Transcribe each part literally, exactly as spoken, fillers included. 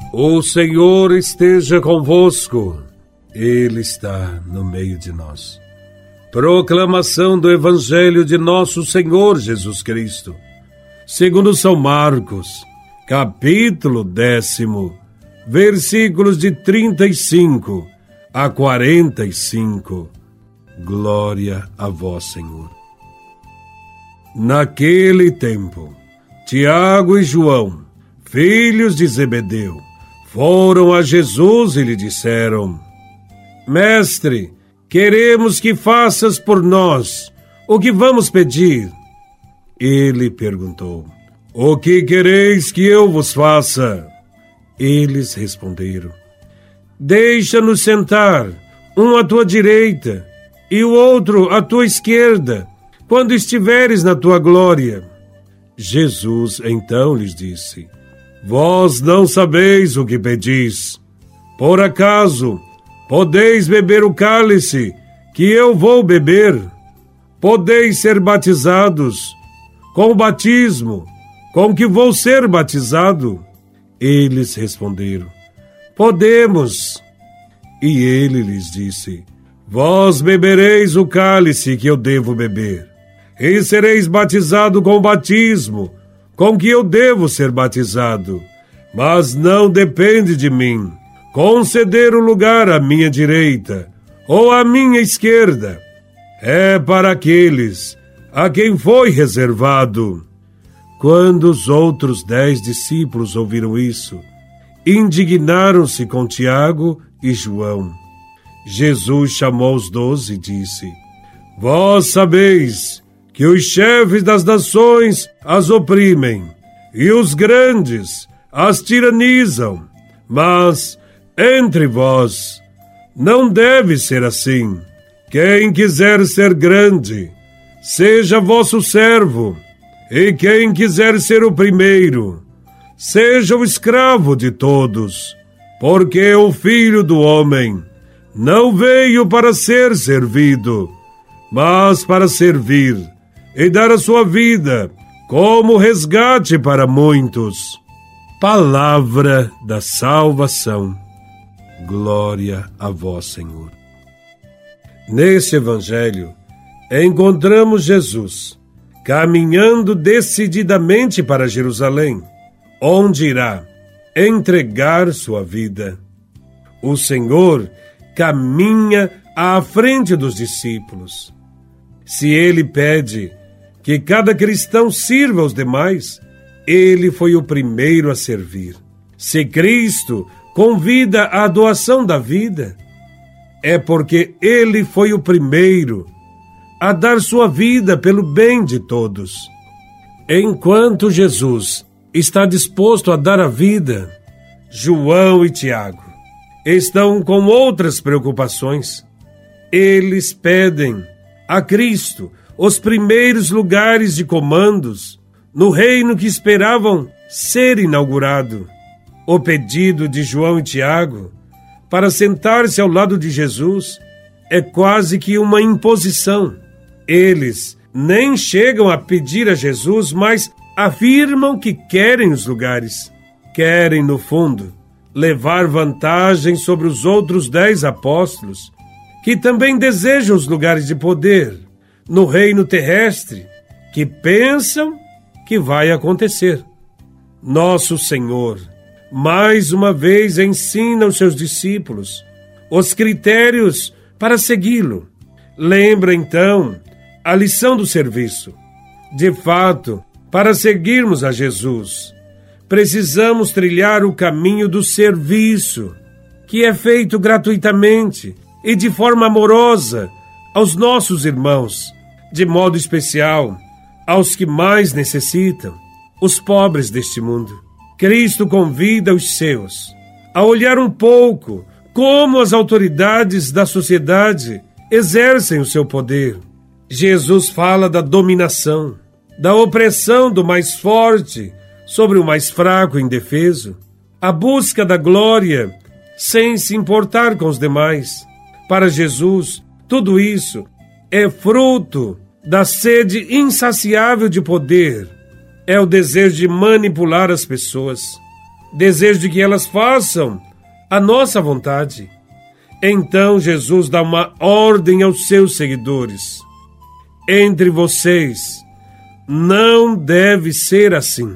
O Senhor esteja convosco. Ele está no meio de nós. Proclamação do Evangelho de nosso Senhor Jesus Cristo, segundo São Marcos, capítulo décimo, versículos de trinta e cinco a quarenta e cinco. Glória a vós, Senhor. Naquele tempo, Tiago e João, filhos de Zebedeu, foram a Jesus e lhe disseram: Mestre, queremos que faças por nós o que vamos pedir. Ele perguntou: O que quereis que eu vos faça? Eles responderam: Deixa-nos sentar, um à tua direita e o outro à tua esquerda, quando estiveres na tua glória. Jesus então lhes disse: Vós não sabeis o que pedis. Por acaso podeis beber o cálice que eu vou beber? Podeis ser batizados com o batismo com que vou ser batizado? Eles responderam: Podemos. E ele lhes disse: Vós bebereis o cálice que eu devo beber, e sereis batizado com o batismo com que eu devo ser batizado. Mas não depende de mim conceder o lugar à minha direita ou à minha esquerda. É para aqueles a quem foi reservado. Quando os outros dez discípulos ouviram isso, indignaram-se com Tiago e João. Jesus chamou os doze e disse: Vós sabeis que os chefes das nações as oprimem, e os grandes as tiranizam. Mas, entre vós, não deve ser assim. Quem quiser ser grande, seja vosso servo, e quem quiser ser o primeiro, seja o escravo de todos. Porque o Filho do Homem não veio para ser servido, mas para servir e dar a sua vida como resgate para muitos. Palavra da salvação. Glória a vós, Senhor. Neste Evangelho, encontramos Jesus caminhando decididamente para Jerusalém, onde irá entregar sua vida. O Senhor caminha à frente dos discípulos. Se ele pede que cada cristão sirva aos demais, ele foi o primeiro a servir. Se Cristo convida à doação da vida, é porque ele foi o primeiro a dar sua vida pelo bem de todos. Enquanto Jesus está disposto a dar a vida, João e Tiago estão com outras preocupações. Eles pedem a Cristo os primeiros lugares de comandos no reino que esperavam ser inaugurado. O pedido de João e Tiago para sentar-se ao lado de Jesus é quase que uma imposição. Eles nem chegam a pedir a Jesus, mas afirmam que querem os lugares. Querem, no fundo, levar vantagem sobre os outros dez apóstolos, que também desejam os lugares de poder no reino terrestre, que pensam que vai acontecer. Nosso Senhor, mais uma vez, ensina aos seus discípulos os critérios para segui-lo. Lembra, então, a lição do serviço. De fato, para seguirmos a Jesus, precisamos trilhar o caminho do serviço, que é feito gratuitamente e de forma amorosa aos nossos irmãos, de modo especial aos que mais necessitam, os pobres deste mundo. Cristo convida os seus a olhar um pouco como as autoridades da sociedade exercem o seu poder. Jesus fala da dominação, da opressão do mais forte sobre o mais fraco e indefeso, a busca da glória sem se importar com os demais. Para Jesus, tudo isso é fruto da sede insaciável de poder, é o desejo de manipular as pessoas. desejo de que elas façam a nossa vontade. Então Jesus dá uma ordem aos seus seguidores: entre vocês não deve ser assim.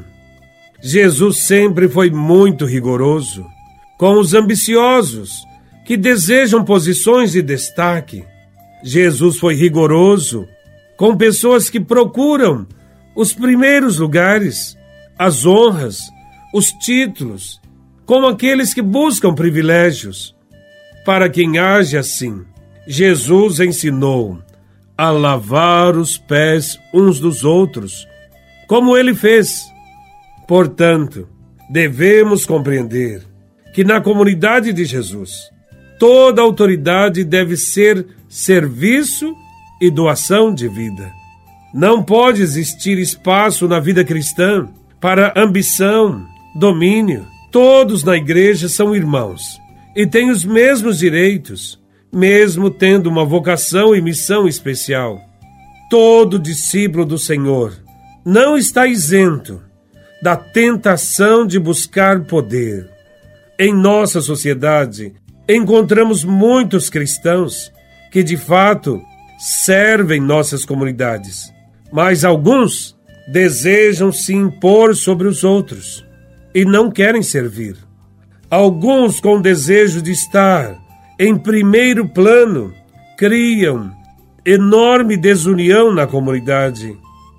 Jesus sempre foi muito rigoroso com os ambiciosos que desejam posições de destaque. Jesus foi rigoroso com pessoas que procuram os primeiros lugares, as honras, os títulos, com aqueles que buscam privilégios. Para quem age assim, Jesus ensinou a lavar os pés uns dos outros, como ele fez. Portanto, devemos compreender que na comunidade de Jesus, toda autoridade deve ser serviço e doação de vida. Não pode existir espaço na vida cristã para ambição, domínio. Todos na igreja são irmãos e têm os mesmos direitos, mesmo tendo uma vocação e missão especial. Todo discípulo do Senhor não está isento da tentação de buscar poder. Em nossa sociedade, encontramos muitos cristãos que, de fato, servem nossas comunidades, mas alguns desejam se impor sobre os outros e não querem servir. Alguns, com desejo de estar em primeiro plano, criam enorme desunião na comunidade.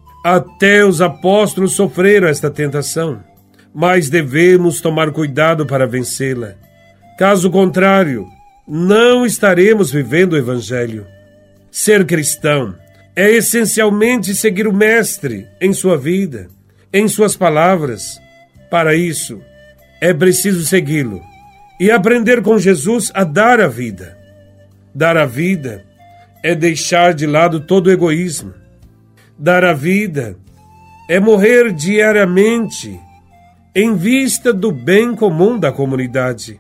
Até os apóstolos sofreram esta tentação, mas devemos tomar cuidado para vencê-la. Caso contrário, não estaremos vivendo o Evangelho. Ser cristão é essencialmente seguir o Mestre em sua vida, em suas palavras. Para isso, é preciso segui-lo e aprender com Jesus a dar a vida. Dar a vida é deixar de lado todo o egoísmo. Dar a vida é morrer diariamente em vista do bem comum da comunidade.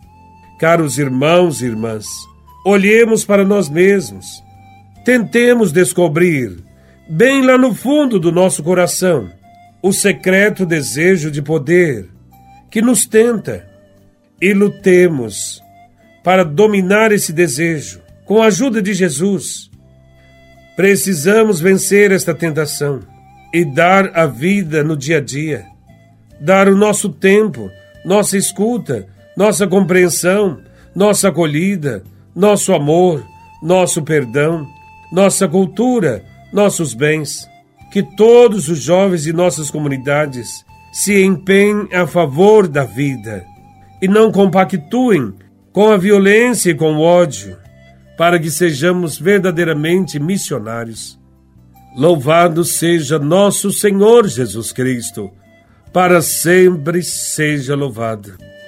Caros irmãos e irmãs, olhemos para nós mesmos. Tentemos descobrir, bem lá no fundo do nosso coração, o secreto desejo de poder que nos tenta, e lutemos para dominar esse desejo com a ajuda de Jesus. Precisamos vencer esta tentação e dar a vida no dia a dia, dar o nosso tempo, nossa escuta, nossa compreensão, nossa acolhida, nosso amor, nosso perdão, nossa cultura, nossos bens. Que todos os jovens de nossas comunidades se empenhem a favor da vida e não compactuem com a violência e com o ódio, para que sejamos verdadeiramente missionários. Louvado seja nosso Senhor Jesus Cristo, para sempre seja louvado.